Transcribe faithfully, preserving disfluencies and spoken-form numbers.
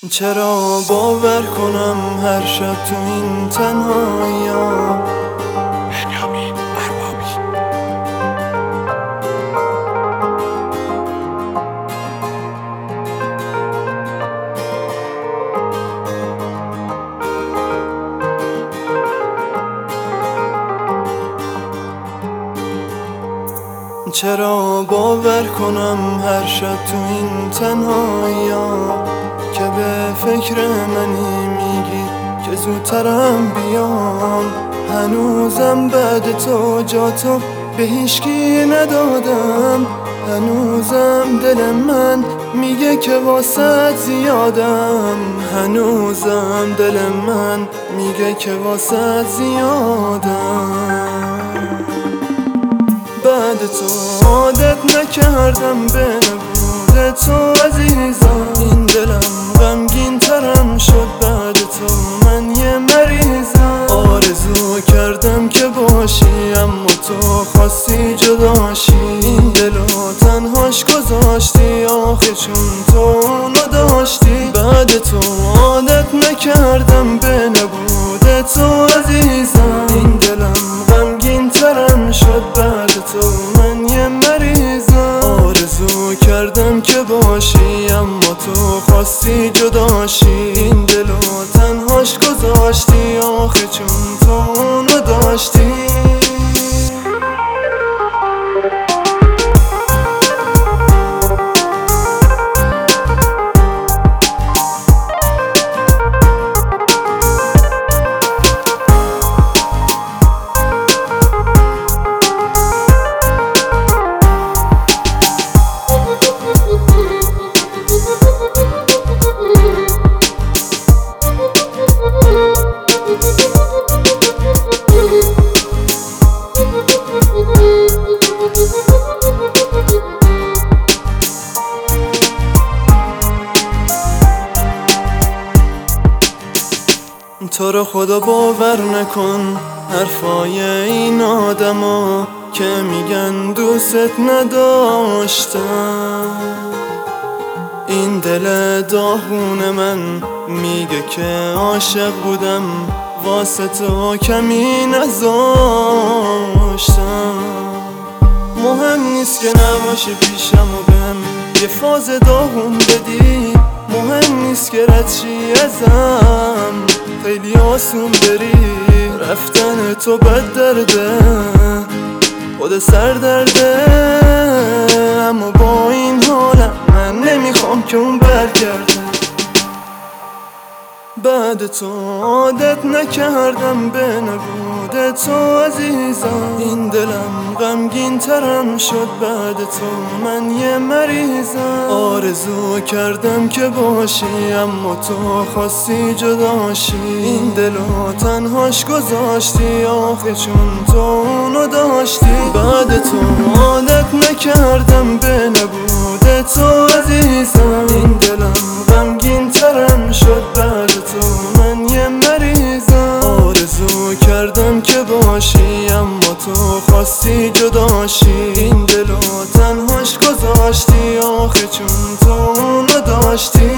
چرا باور کنم هر شب تو این تنهایی‌ها؟ بنیامین اربابی. چرا باور کنم هر شب تو این تنهایی‌ها که به فکر منی میگی که زودترم بیام؟ هنوزم بعد تو جا تو به هیچکی ندادم، هنوزم دل من میگه که واسط زیادم، هنوزم دل من میگه که واسط زیادم. بعد تو عادت نکردم به نبود تو عزیزم، این دلم غمگین ترم شد بعد تو من یه مریضم. آرزو کردم که باشی اما تو خواستی جداشی، این دلو تنهاش گذاشتی آخه چون تو اونو داشتی. بعد تو عادت نکردم به نبود تو عزیزم، این دلم غمگین ترم شد بعد تو من یه مریضم. آرزو کردم که باشی اما تو خواستی جداشی، این دلو تنهاش گذاشتی آخه چون تو اونو داشتی. تو رو خدا باور نکن حرفای این آدما که میگن دوست نداشتم. این دل داغون من میگه که عاشق بودم واسه تو کمی نذاشتم. مهم نیست که نباشی پیشم و بهم یه فاز داغون بدی، مهم نیست که رد شی ازم خیلی آسون بری. رفتن تو بد درده خود سر درده، اما با این حالم من نمیخوام که اون برگرده. بعد تو عادت نکردم به نبود تو عزیزم، این دلم غمگین ترم شد بعد تو من یه مریضم. آرزو کردم که باشی اما تو خواستی جداشی، این دلو تنهاش گذاشتی آخه چون تو اونو داشتی. بعد تو عادت نکردم به نبود تو عزیزم، این دلم غمگین ترم شد بعد تو من یه مریضم. آرزو کردم که باشی اما تو خواستی جداشی، این دلو تنهاش گذاشتی آخه چون تو اونو داشتی.